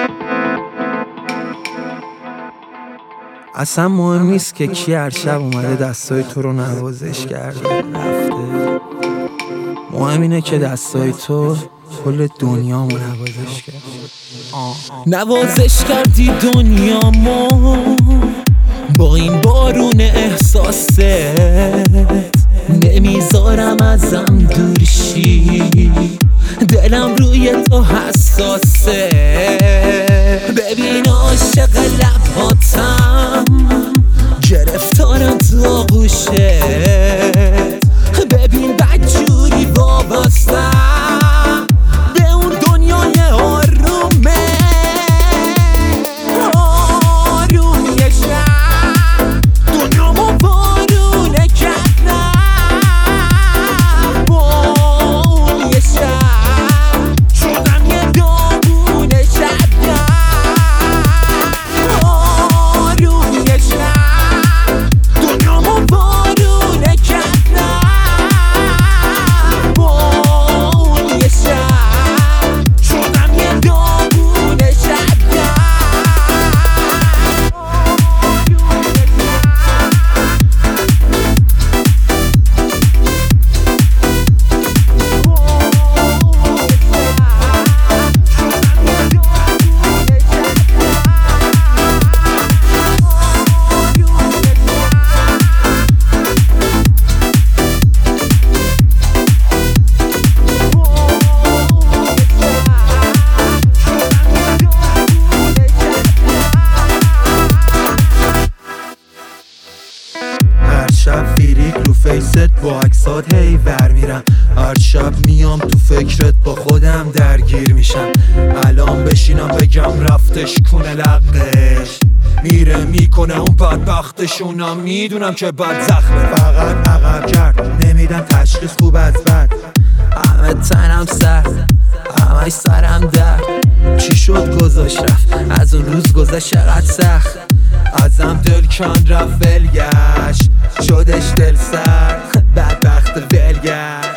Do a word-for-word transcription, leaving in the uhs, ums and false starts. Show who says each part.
Speaker 1: اصلا مهم نیست که کی هر شب اومده دستای تو رو نوازش کرده رفته. مهم اینه که دستای تو کل دنیامو نوازش کرد.
Speaker 2: نوازش کردی دنیامو با این بارون احساست، نمیذارم ازم دور شی، دلم روی تو حساسه. ببین عاشق لباتم، گرفتارم تو آغوشت، ببین بدجوری وابستم به اون دنیای آرومه. آروم یه شب دنیامو بارونه کردم، با اون یه شب شدم یه داغونه شدم. آروم یه شب دنیامو بارونه کردم، با اون یه شب شدم یه داغونه شدم.
Speaker 1: شب فیریک رو فیست با عکسات هی ور میرم، هر شب میام تو فکرت با خودم درگیر میشم. الان بشینم بگم رفتش کنه لقش، میره میکنه اون بدبختشونم، میدونم که بد زخمه فقط عقب کرد، نمیدن تشخیص خوب از بد. همه تنم سرد، همه سرم درد، چی شد گذاشت رفت، از اون روز گذشت چقدر سخت. ازم دل کن رفت ولگشت، شدش دل سر بدبخت ولگشت.